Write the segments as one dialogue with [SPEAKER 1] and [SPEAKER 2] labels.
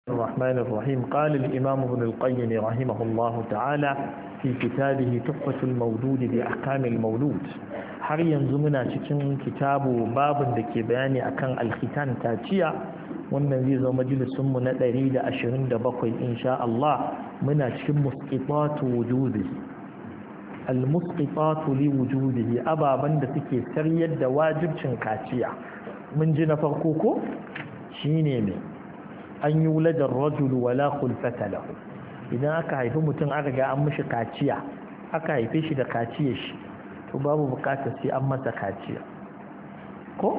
[SPEAKER 1] الرحمن الرحيم. قال الإمام ابن القيم رحمه الله تعالى في كتابه تحفة المولود بأحكام المولود. har yanzu muna cikin kitabu babin da ke bayani akan alkhitan kaciya. Wannan zai zama majalisun mu na 127 insha Allah. Muna cikin musqitatu wujudihi, al-musqitatu li wujudihi, ababan da suke sariyar da wajibcin kaciya. Mun ji na farko ko shine ne an yi wuladar rajulu wala khulfata lahu. Idan aka haifi mutum aka ga an mishi kaciya, aka haife shi da kaciyar shi, to babu bukatar sai an masa kaciya ko.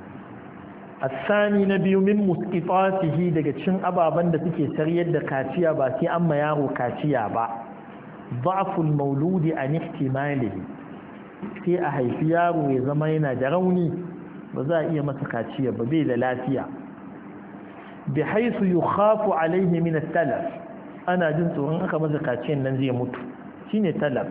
[SPEAKER 1] asani na biyu min musqitatihi, daga cikin ababan da suke sariyar da kaciya ba sai an ma yaro kaciya ba, dha'ful mauludi an ihtimalihi, sai a haifi yaro ya zama yana da rauni, ba za a iya masa kaciya ba, bai da lafiya. bi haisu yukhafu alaihi min at-talaf, ana jin tsoron aka masa kaciyan nan zai mutu, shine talaf.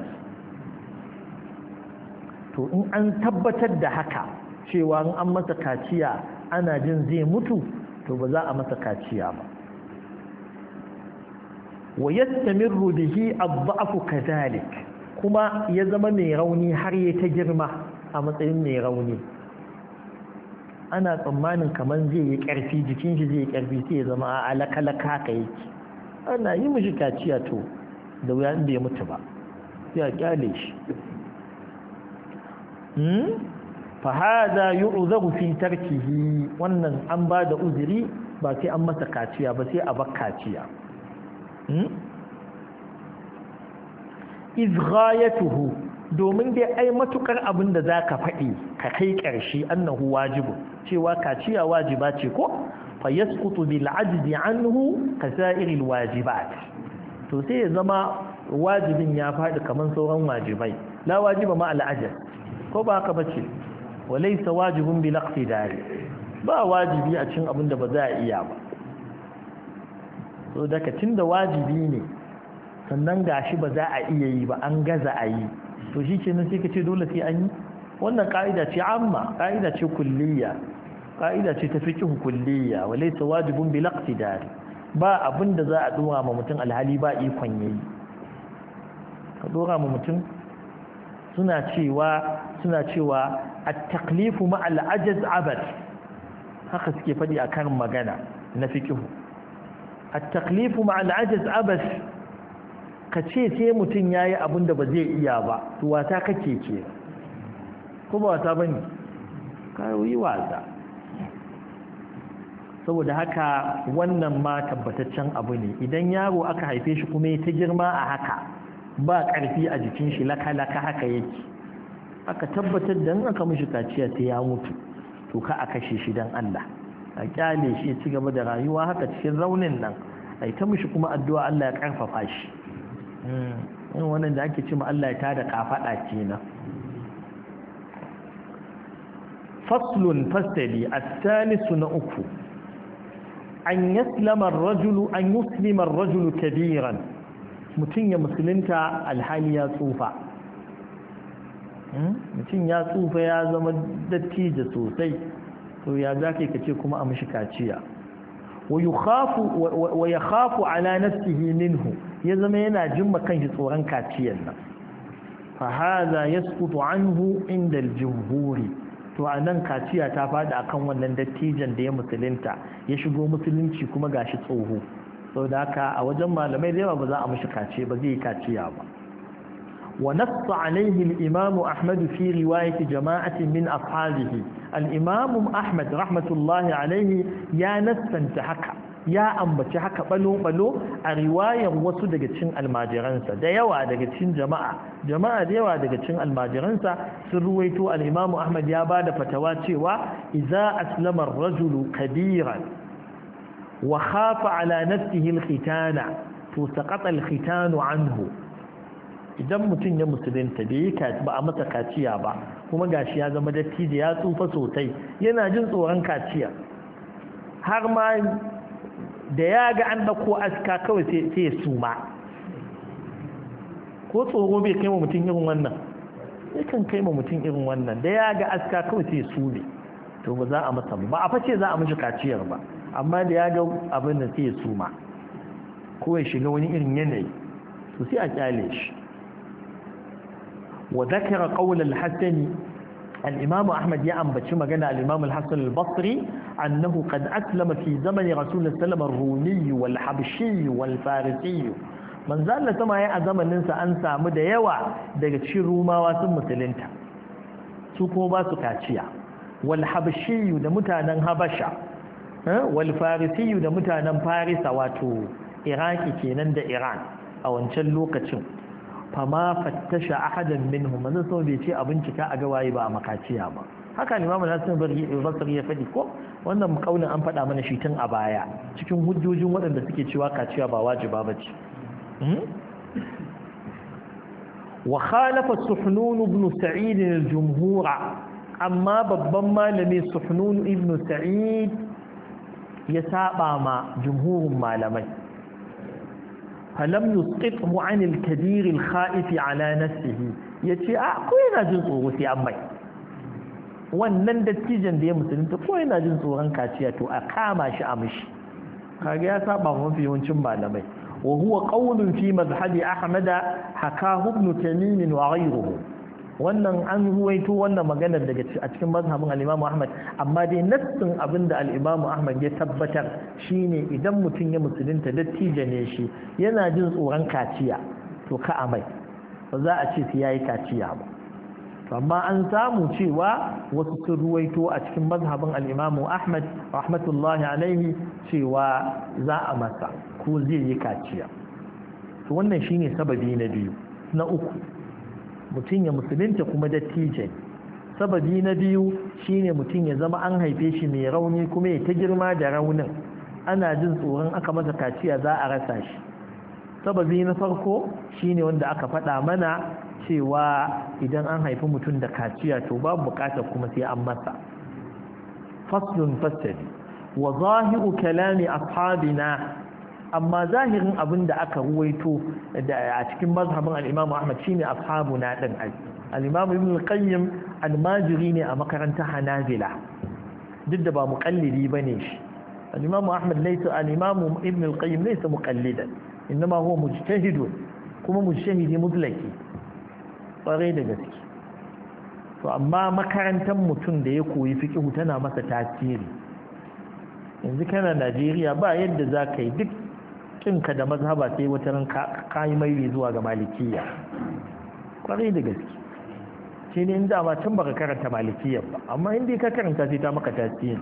[SPEAKER 1] to in an tabbatar da haka cewa in an masa kaciya ana jin zai mutu, to ba za a masa kaciya ba. wa yastamirru bihi ad-da'fu kadhalik, kuma ya zama mai rauni har ya ta girma a matsayin mai rauni. ana tsammanin kamar zai yi ƙarfi, jikin shi zai yi ƙarfi, sai ya zama a alakalaka haka yake. ana yi mishi kaciya to da wuya inda ya mutu ba, sai a kyale shi. fa hada yu'zaru fi tarkihi, wannan an ba da uzuri, ba sai an masa kaciya ba, sai a bar kaciya. iz ghayatuhu, domin dai ai matukar abin da za ka faɗi ka kai ƙarshe annahu wajibu, cewa kaciya wajiba ce ko, fa yasqutu bil ajzi anhu ka sa'iril wajibat, to sai ya zama wajibin ya faɗi kamar sauran wajibai. la wajiba ma al ajz, ko ba haka bace, wa laysa wajibun bil iqtidari, ba wajibi a cikin abin da ba za a iya ba. so daga tunda wajibi ne sannan gashi ba za a iya yi ba, an gaza a yi, to shi ke nan sai ka ce dole sai an yi. wannan ka'ida ce amma, ka'ida ce kulliya, ka'ida ce ta fiqh kulliya, wa laysa wajibun bil iqtidar. ba abin da za a dora ma mutum alhali ba ikon yayi. ka dora ma mutum, suna cewa at-taqlifu ma al-ajaz abad, haka suke fadi a karin magana na fiqh. at-taqlifu ma al-ajaz abad, ka ce sai mutum ya yi abin da ba zai iya ba, to wata kake ke, kuma wata ba ne, ka yi wasa. saboda haka wannan ma tabbataccen abu ne. idan yaro aka haife shi kuma ya ta girma a haka, ba ƙarfi a jikin shi, laka-laka haka yake, aka tabbatar da aka mishi kaciya sai ya mutu, to ka a kashe shi don Allah, a kyale shi ya ci gaba da rayuwa haka cikin raunin nan, a ta mishi kuma addu'a Allah ya ƙarfafa shi. yin wannan da ake cima Allah ya tada kafaɗa kenan. faslun fasali as-salisu na uku, an yuslima ar-rajulu kabiran, mutum ya musulunta alhali ya tsufa. mutum ya tsufa, ya zama dattijo sosai, to ya zaka kace kuma a mishi kaciya. wa yakhafu ala nafsihi minhu, ya zama yana jimma kanshi tsoron kaciyar nan. fa hadha yasqutu anhu inda al-jumhuri, to anan kaciya ta fada akan wannan dattijan da ya musulunta, ya shigo musulunci kuma gashi tsoho. saboda haka a wajen malamai da yawa ba za a mishi kaciya ba, zai yi kaciya ba. wa nassa alaihi al-imam Ahmad fi riwayat jama'atin min ashabihi, al-imam Ahmad rahmatullahi alaihi ya nassanta haka, ya ambaci haka balo-balo a riwayar wasu daga cikin almajiransa, da yawa daga cikin jama'a da yawa daga cikin almajiransa sun ruwaito al-imam Ahmad ya bada fatawa cewa idza aslama ar-rajulu kabiran wa khafa ala nafsihi al-khitana, to saqata al-khitanu anhu. idan mutum ya musulunta ba a masa kaciya ba, kuma gashi ya zama dattijo, ya tsufa sosai, yana jin tsoron kaciya, har ma da ya ga an dauko aska kawai sai ya suma. ko tsoro bai kai wa mutum irin wannan? sai kan kai wa mutum irin wannan, da ya ga aska kawai sai ya sume, to ba za a masa ba a face za a mishi kaciyar ba, amma da ya ga abin da sai ya suma ko ya shiga wani irin yanayi to sai a kyale shi wa zakara qawl al-hasan al-imam ahmad ya ambaci magana al-imam al-hasan al-basri annahu qad aslama fi zamani rasul sallallahu ar-rumi wal-habshi wal-farisi manzo Allah sama ya a zamanin sa an samu da yawa daga cikin rumawa sun musulunta su kuma ba su kaciya wal-habshi da mutanen habasha wal-farisi da mutanen farisa wato iraki kenan da iran a wancan lokacin fama fattasha ahadan minhum manzo sau bai ce a bincika a ga waye ba a makaciya ba haka ne Imam Hassan Basri ya faɗi ko wannan kaulin an faɗa mana shi tun a baya cikin hujjojin waɗanda suke cewa kaciya ba wajiba bace wa khalafa Suhnun ibn Sa'id al-jumhur amma babban malami Suhnun ibn Sa'id ya saba ma jumhurin malamai falam yusqithu an al-kabir al-kha'if ala nafsihi yace ko yana jin tsoro sai an mai wannan dattijan da ya musulunta ko yana jin tsoron kaciya to a kama shi a mishi kage ya saba mafi yawancin malamai wa huwa qawlun fi mazhabi ahmad hakahu ibn tamim wa ghayruhu wannan an ruwaito wannan maganar daga a cikin mazhabin al-Imam Ahmad amma dai nassin abinda al-Imam Ahmad ya tabbatar shine idan mutum ya musulunta dattijo ne shi yana jin tsoron kaciya to ka amai ba za a ce sai yayi kaciya ba amma an samu cewa wasu sun ruwaito a cikin mazhabin al-Imam Ahmad rahmatullahi alaihi cewa za a masa ko zai yi kaciya to wannan shine sababi na biyu na uku mutum ya musulunta kuma dattijo sababi na biyu shine mutum ya zama an haife shi mai rauni kuma ya ta girma da raunin ana jin tsoron aka masa kaciya za a rasa shi sababi na farko shine wanda aka faɗa mana cewa idan an haifi mutum da kaciya to babu bukatar kuma sai an masa faslun fasali wa zahiru kalami ashabina amma zahirin abin da aka ruwaito a cikin mazhabin al-Imam Ahmad shine ashabuna din al-Imam Ibn al-Qayyim al-Majri ne a makarantar Hanabila duk da ba muqallidi bane shi al-Imam Ahmad laysa al-Imam Ibn al-Qayyim laysa muqallidan inma huwa mujtahid kuma mujtahidi mutlaki bare da gaske to amma makarantar mutum da ya koyi fiqh tana masa tasiri yanzu kana Najeriya ba yadda zaka yi duk kinka da mazhaba sai wata ran kayi mai zuwa ga malikiya kwarai da gaske shi ne inda ma can baka karanta malikiyar ba amma inda ka karanta sai ta maka tasiri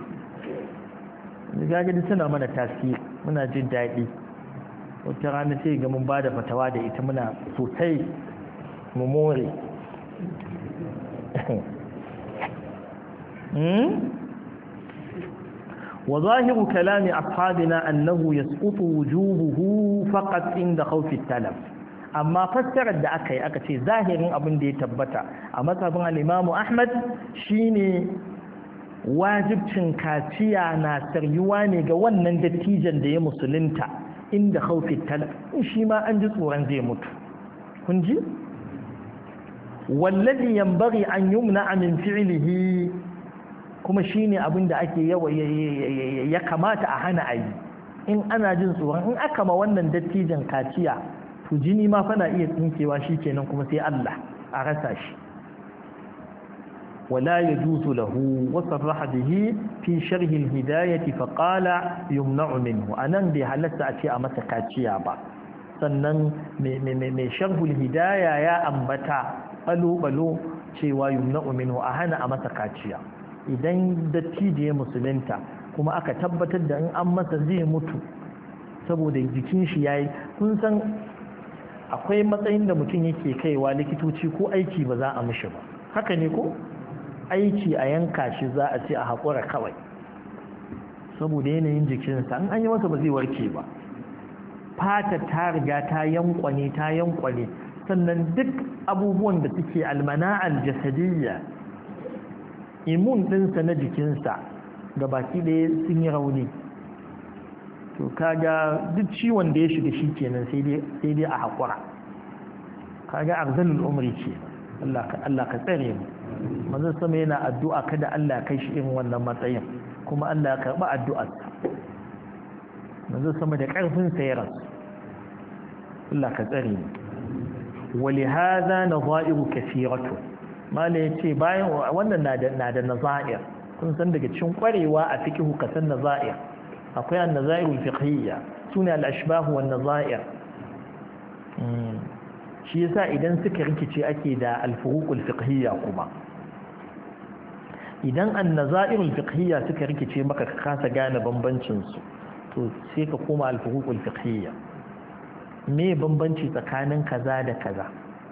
[SPEAKER 1] gagadi suna mana tasiri muna jin daɗi wata rana sai ga mun ba da fatawa da ita muna sosai mu more وظاهر كلام أصحابنا أنه يسقط وجوبه فقط عند خوف التلف أما فسر الدعاء أكتي ظاهر أبن دي تبتا أما طبعا الإمام أحمد شيني واجب شنكاتيا ناصر يواني قوانا نتيجا دي مسلمتا عند خوف التلف شيما أنجز ورنزي مت كنجي والذي ينبغي أن يمنع من فعله kuma shine abin da ake ya kamata a hana ayi in ana jin tsoron in aka ma wannan dattijan kaciya to jini ma fa na iya tsinkewa shikenan kuma sai Allah a rasa shi wala yajuzu lahu wa sarraha bihi fi sharh al-hidayah fa qala yumna'u minhu anan bai halatta a ce a masa kaciya ba sannan mai sharh al-hidayah ya ambata balo cewa yumna'u minhu a hana a masa kaciya idan dattijo ya musulunta kuma aka tabbatar da in an masa zai mutu saboda jikin shi yayi kun san akwai matsayin da mutum yake kaiwa likitoci ko aiki ba za a mishi ba haka ne ko aiki a yanka shi za a ce a haƙura kawai saboda yanayin jikinsa in an yi masa ba zai warke ba fata ta riga ta yankwane sannan duk abubuwan da suke almana'al jasadiyya imun ɗinsa na jikinsa ga baki ɗaya sun yi rauni to kaga duk ciwon da ya shiga shi kenan sai dai a haƙura kaga arzalul umri ce Allah ka tsare mu manzon sama yana addu'a kada Allah kai shi irin wannan matsayin kuma Allah ya karɓi addu'arsa manzo sama da karfin sa ya rasu Allah ka tsare ni ولهذا نظائر كثيرة ما لا yace bayan wannan na da nazair kun san daga cikin kwarewa a fiqh ka san nazair akwai an-nazair al-fiqhiyya sune al-ashbah wan nazair shi yasa idan suka rikice ake da al-furuq al-fiqhiyya kuma idan an-nazair al-fiqhiyya suka rikice maka ka kasa gane bambancin su to sai ka koma al-furuq al-fiqhiyya me bambanci tsakanin kaza da kaza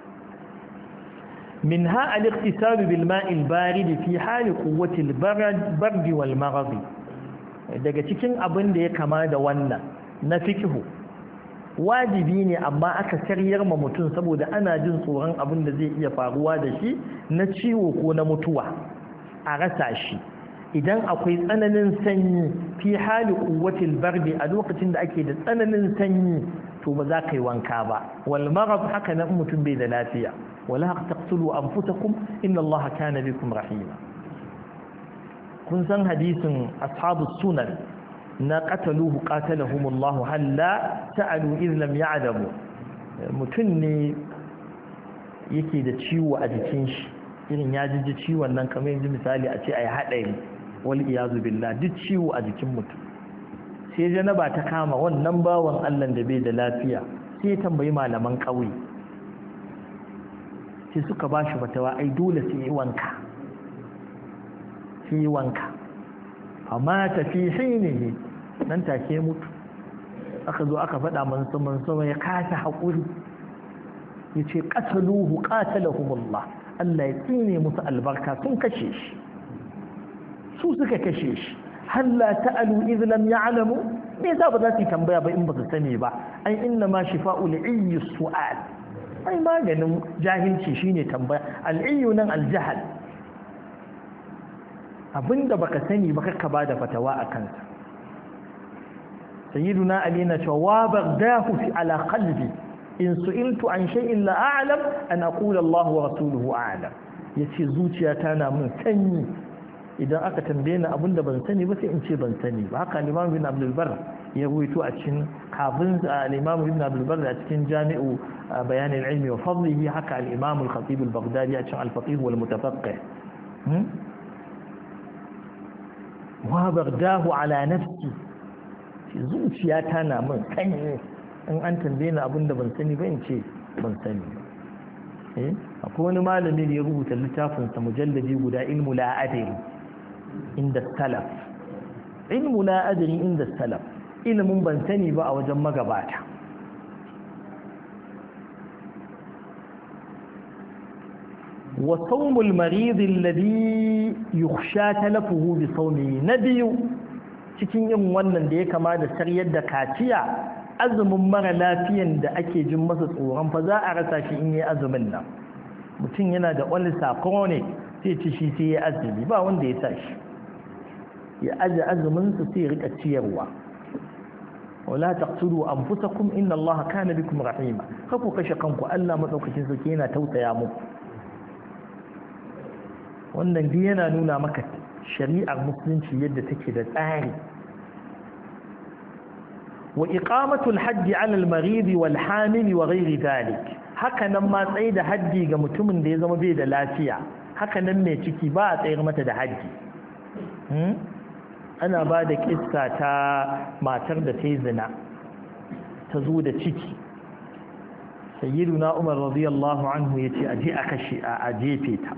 [SPEAKER 1] minha al-iqtisad bil ma'i al-barid fi hal quwwati al-bard wal marad daga cikin abin da ya kama da wannan na fiqhu wajibi ne amma aka karyar ma mutum saboda ana jin tsoron abin da zai iya faruwa da shi na ciwo ko na mutuwa a rasa shi idan akwai tsananin sanyi fi hali quwwatil bardi a lokacin da ake da tsananin sanyi to ba za ka yi wanka ba wal marad haka nan mutum bai da lafiya wala taqtulu anfusakum inna allaha kana bikum rahima kun san hadisin ashabus sunan na qataluhu qatalahumullahu halla sa'alu idh lam ya'lamu mutum ne yake da ciwo a jikin shi irin ya ji ciwon nan kamar yanzu misali a ce ai hadari wal iyazu billah duk ciwo a jikin mutum sai janaba ta kama wannan bawan Allah da bai da lafiya sai ya tambayi malaman ƙauye sai suka ba shi fatawa ai dole sai yi wanka amma tafi hinihi nan take mutu aka zo aka faɗa mansa ya kasa haƙuri ya ce qatalahumullah Allah ya tsine musu albarka sun kashe shi su suka kashe shi halla ta'alu idh lam ya'lamu me yasa ba za su tambaya ba in ba su sani ba ai inna ma shifa'u li'ayyi su'al ai maganin jahilci shine tambaya al'ayyu nan al-jahl abinda baka sani ba ka bada fatawa akan sa sayyiduna ali na cewa wa bagdahu fi ala qalbi in su'iltu an shay'in la a'lam an aqula Allah wa rasuluhu a'lam yace zuciyata na mun sanyi idan aka tambaye ni abinda ban sani ba sai in ce ban sani ba haka Imam Ibn Abdul Barr ya ruwaito a cikin kafin al-Imam Ibn Abdul Barr a cikin Jami'u Bayan al-Ilmi wa Fadlihi haka al-Imam al-Khatib al-Baghdadi a cikin al-Faqih wal Mutafaqqih wa bardahu ala nafsi zuciyata na mun sanyi in an tambaye ni abinda ban sani ba in ce ban sani akwai wani malami da ya rubuta littafinsa mujalladi guda ilmu la adri inda salaf ilmu la adri inda salaf ilimin ban sani ba a wajen magabata wa sawmul marid alladhi yukhsha talafuhu bi sawmi nabiyu cikin yin wannan da ya kama da sariyar da kaciya azumin mara lafiyan da ake jin masa tsoron fa za a rasa shi in yi azumin nan mutum yana da ulcer chronic sai ci shi sai ya azumi ba wanda ya sa shi ya aje azumin sa sai rika ciyarwa wala taqtulu anfusakum inna allaha kana bikum rahima kaku kashe kanku Allah madaukakin sarki yana tausaya muku wannan dai yana nuna maka shari'ar musulunci yadda take da tsari wa iqamatul hajji 'ala al-marid wal hamil wa ghayri dhalik haka nan ma tsaye da haddi ga mutumin da ya zama bai da lafiya haka nan mai ciki ba a tsayar mata da haddi ana ba da kissa ta matar da ta yi zina ta zo da ciki sayyiduna umar radiyallahu anhu ya ce aje a kashe a jefe ta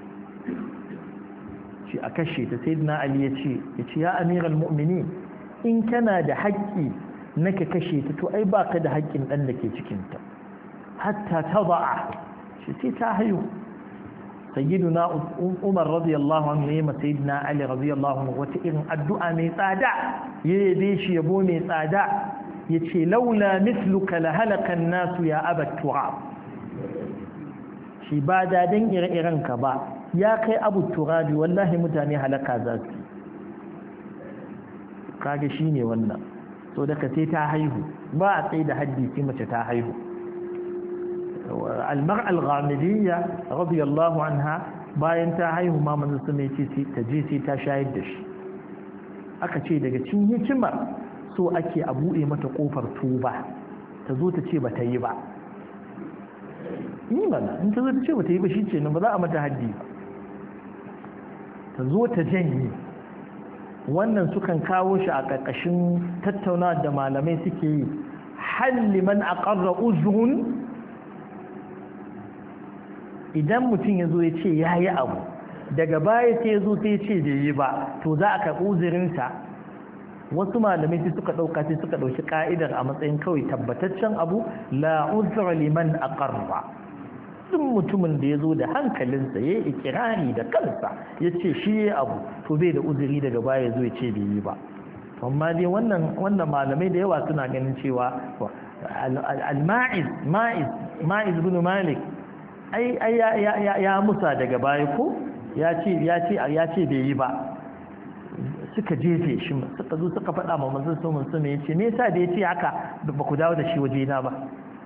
[SPEAKER 1] shi a kashe ta sayyiduna ali ya ce ya amiral mu'minin in kana da haƙƙi naka kashe ta to ai baka da haƙƙin ɗan da ke cikinta hatta tada'a shi sai ta haihu sayyiduna umar radiyallahu anhu ne ma sayyidina ali radiyallahu anhu wata irin addu'a mai tsada yayi shi yabo mai tsada yace laula mithluka la halaka an-nasu ya abat turab shi ba da dan ire-iren ka ba ya kai abu turabi wallahi mutane halaka za su kage shine wannan so daga sai ta haihu ba a tsaye da haddi sai mace ta haihu al-mar'a al-ghamidiyya radiyallahu anha bayan ta haihu ma manzo sun ce ta je sai ta shayar da shi aka ce daga cikin hikimar so ake a buɗe mata ƙofar tuba ta zo ta ce ba ta yi ba yi mana in ta zo ta ce ba ta yi ba shi ce nan ba za a mata haddi ba ta zo ta janye wannan sukan kawo shi a ƙarƙashin tattaunawa da malamai suke yi halli man aqarra uzrun idan mutum ya zo ya ce ya yi abu daga baya sai ya zo sai ya ce bai yi ba to za a karɓi uzurinsa wasu malamai sai suka ɗauka sai suka ɗauki ƙa'idar a matsayin kawai tabbataccen abu la uzra liman aqarra duk mutumin da ya zo da hankalinsa ya yi ikirari da kansa ya ce shi ya abu to bai da uzuri daga baya ya zo ya ce bai yi ba amma dai wannan malamai da yawa suna ganin cewa ma'iz bin malik ai ya musa daga baya ko ya ce bai yi ba suka jefe shi suka zo suka faɗa ma manzon sallallahu alaihi wasallam yace me yasa da yace haka ba ku dawo da shi waje na ba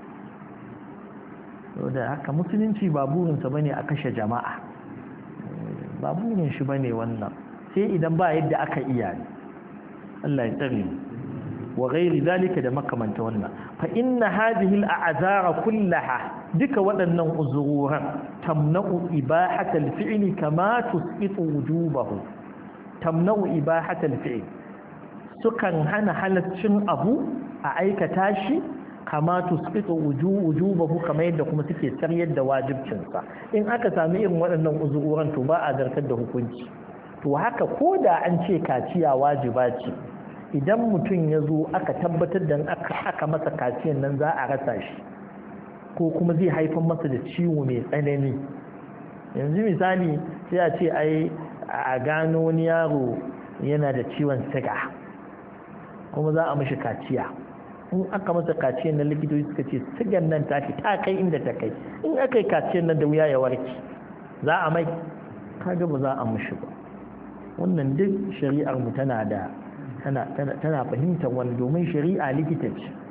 [SPEAKER 1] da haka musulunci ba burinsa bane a kashe jama'a ba burin shi bane wannan sai idan ba yadda aka iya ne Allah ya tsare wa ghairi zalika da makamanta wannan fa inna hadhihi al'azara kullaha duka waɗannan uzururan tamna'u ibahata al-fi'li kama tusqitu wujubahu tamna'u ibahata al-fi'l sukan hana halaccin abu a aikata shi kama tusqitu wujubahu kamar yadda kuma suke saryar da wajibcinsa in aka sami irin waɗannan uzururan to ba a zartar da hukunci to haka ko da an ce kaciya wajiba ce idan mutum ya zo aka tabbatar da aka masa kaciyan nan za a rasa shi ko kuma zai haifar masa da ciwo mai tsanani yanzu misali sai a ce ai a gano wani yaro yana da ciwon siga kuma za a mashi kaciya in aka masa kaciyan nan likitoci suka ce sigan nan ta kai inda ta kai in aka yi kaciyan nan da wuya ya warke za a mai kaga ba za a mashi ba wannan duk shari'ar mu tana fahimtar wani domin shari'a likita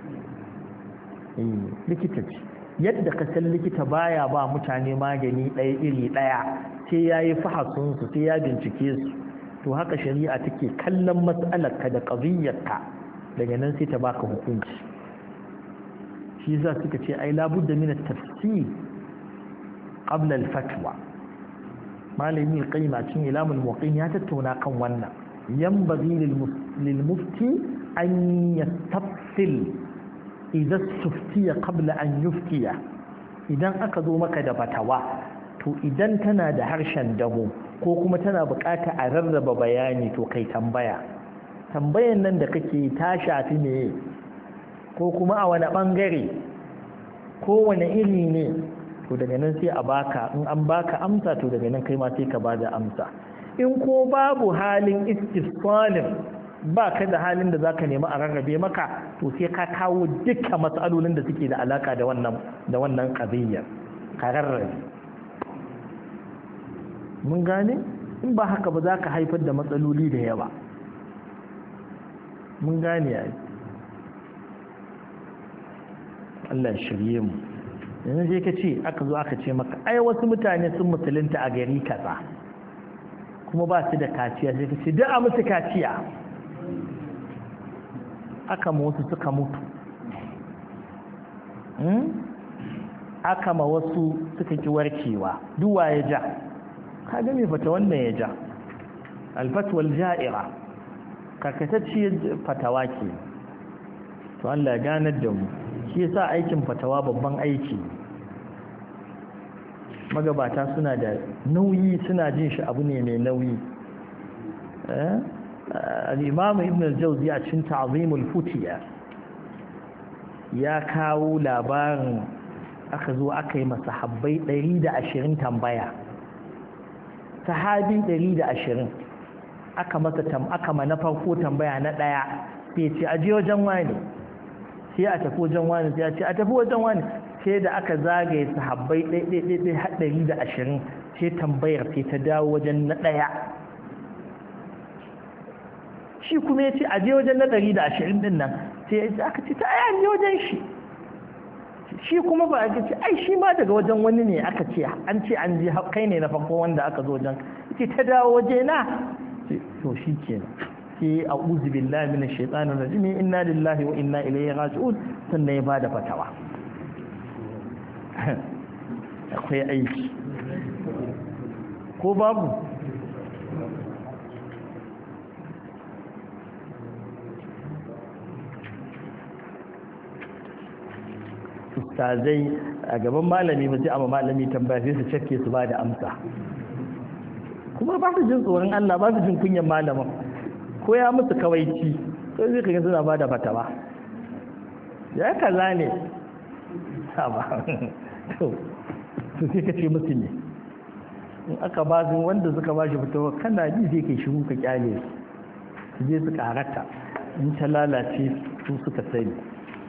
[SPEAKER 1] ce yadda ka san likita baya ba mutane magani ɗaya iri ɗaya sai ya yi fahasunsu sai ya bincike su to haka shari'a take kallon matsalarka da ƙaziyyarka daga nan sai ta baka hukunci shi za suka ce ai labudda min at-tafsir qabla al-fatwa malami qayyim a cikin ilamul muqin ya tattauna kan wannan yanbaghi lil mufti an yastafsil idza istuftiya qabla an yuftiya idan aka zo maka da fatawa to idan tana da harshen dabo ko kuma tana bukata a rarraba bayani to kai tambayan nan da kake ta shafi ne ko kuma a wani bangare ko wani iri ne to daga nan sai a baka in an baka amsa to daga nan kai ma sai ka bada amsa in ko babu halin istifsalin ba ka da halin da zaka nemi a rarrabe maka to sai ka kawo dukkan matsalolin da suke da alaka da wannan qadiyyar ka rarrabe mun gane in ba haka ba za ka haifar da matsaloli da yawa mun gane yayi Allah shirye mu yanzu sai ka ce aka zo aka ce maka ai wasu mutane sun musulunta a gari kaza kuma ba su da kaciya sai ka ce duk a musu kaciya aka ma wasu suka mutu aka ma wasu suka ki warkewa duwa ya ja kaga me fata wannan ya ja alfatwal ja'ira karkatacciyar fatawa ke to Allah ya ganar da mu shi yasa aikin fatawa babban aiki magabata suna da nauyi suna jin shi abu ne mai nauyi al-imam ibn al-jawzi a cikin ta'zimul futiya ya kawo labarin aka zo aka yi masahabbai 120 tambaya sahabi 120 aka masa aka na farko tambaya na daya sai ce aje wajen wani sai a tafi wajen wani sai a ce a tafi wajen wani sai da aka zagaye sahabbai ɗaiɗaiɗaiɗai haɗari da 20 sai tambayar sai ta dawo wajen na ɗaya shi kuma ya ce a je wajen na 120 ɗin nan sai aka ce ta aya ne wajen shi kuma ba aka ce ai shi ma daga wajen wani ne aka ce an ce an je kai ne na farko wanda aka zo wajen ce ta dawo waje na to shi kenan sai a'udhu billahi minash shaitanir rajim inna lillahi wa inna ilaihi raji'un sannan ya bada fatawa akwai aiki ko babu ustazai a gaban malami ba sai amma malami tambaya sai su cike su ba da amsa kuma ba su jin tsoron Allah ba su jin kunyan malamin ko ya musu kawaici ko zai kaga suna ba da fatawa ya kaza ne ba to sai ka ce musu ne in aka ba su wanda suka ba shi fatawa kana ji sai kai shiru ka kyale su je su karata in ta lalace su suka sani